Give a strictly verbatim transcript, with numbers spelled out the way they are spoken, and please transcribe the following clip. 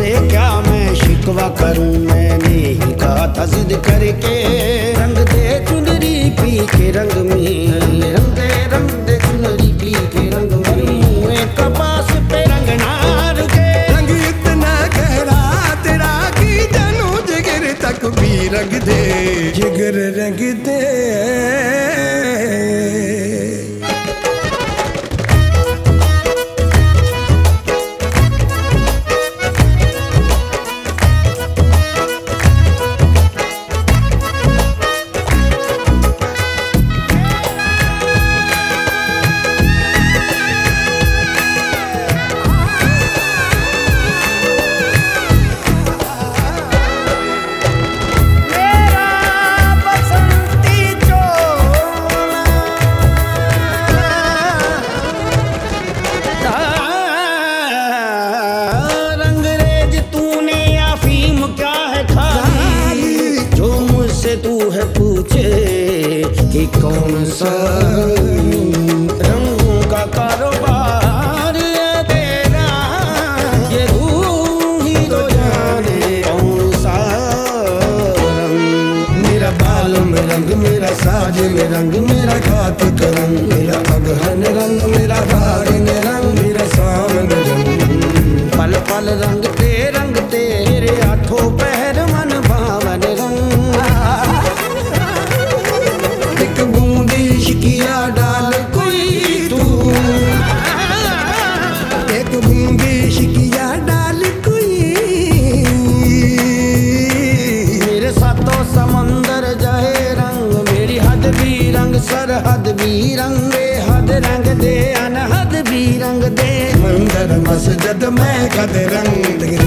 तुझसे क्या मैं शिकवा करूं, मैंने ही कहा था जिद करके रंग दे चुनरी पी के रंग में, रंग दे रंग दे चुनरी पी के रंग में, कपास पे रंग ना रुके। रंग इतना गहरा तेरा कि जानू जिगर तक भी रंग दे, जिगर रंग दे। तू है पूछे कि कौन सा रंगों का कारोबार है तेरा, ये तू ही तो जाने कौन सा रंग। मेरा बाल में रंग, मेरा साज में रंग, मेरा खात का रंग, मेरा अगहन रंग, मेरा भाग में रंग, मेरा सावन रंग, पल पल रंग ते रंग तेरे आठों पहर मन भावन रंग। शिकिया डाल कोई तू, एक बूंदी शिकिया डाल कोई, मेरे सातों समंदर जाए रंग, मेरी हद भी रंग सरहद भी रंग, बेहद रंग दे अनहद भी रंग दे, मंदिर मस्जिद में कद रंग।